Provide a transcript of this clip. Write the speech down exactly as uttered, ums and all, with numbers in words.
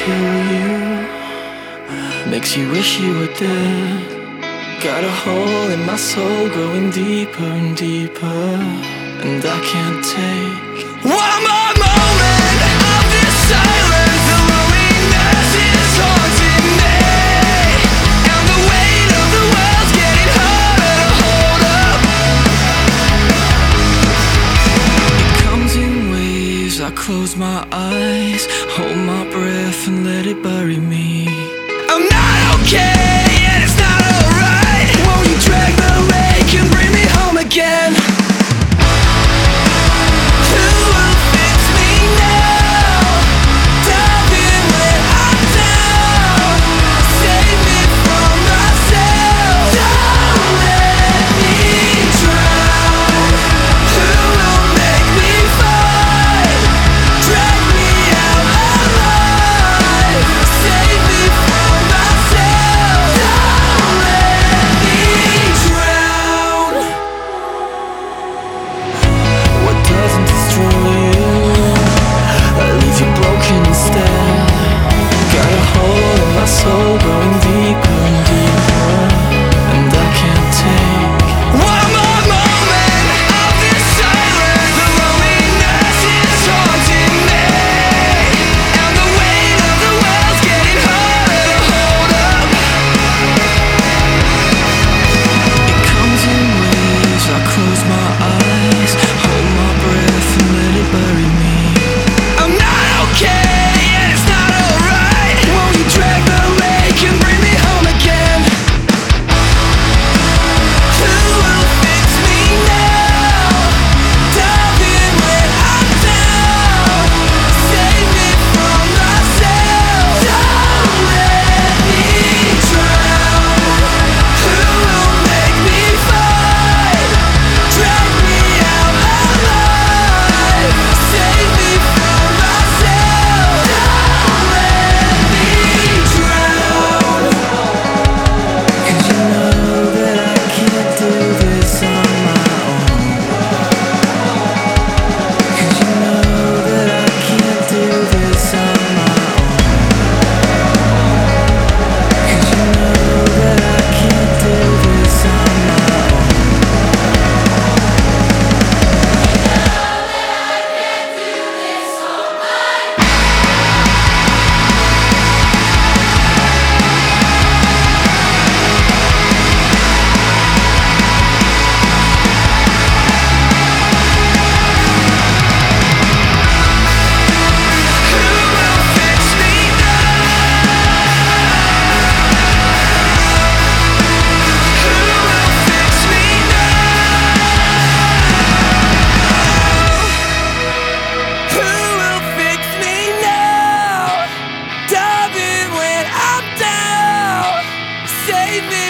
kill you, makes you wish you were dead. Got a hole in my soul growing deeper and deeper, and I can't take one more moment of this silence. The loneliness is haunting me, and the weight of the world's getting harder to hold up. It comes in waves, I close my eyes, hold my breath and let it bury me. I'm not okay, and it's not alright. Won't you drag the lake and bring me home again? Who will fix me now? Dive in when I'm down, save me from myself. Don't let me drown. Who will make me fight? Drag me out alive, save me from myself. Don't let me drown. What doesn't destroy you leaves you broken instead. Got a hole in my soul growing deeper and deeper, and I can't take one more moment of this silence. The loneliness is haunting me, and the weight of the world's getting harder to hold up. It comes in waves, I close my eyes, hold my breath and let it bury me. I'm not okay, and it's not alright. Won't you drag the lake and bring me home again? Who will fix me now? Dive in when I'm down, save me from myself. Don't let me drown. Who will make me fight? Drag me out alive, save me from myself. Don't let me drown. 'Cause you know that I can't do this on my own. 'Cause you know that I can't do this on my own. 'Cause you know that I can't do this on my own. Who will fix me now? Who will fix me now? Who will fix me now? Dive in when I'm down, save me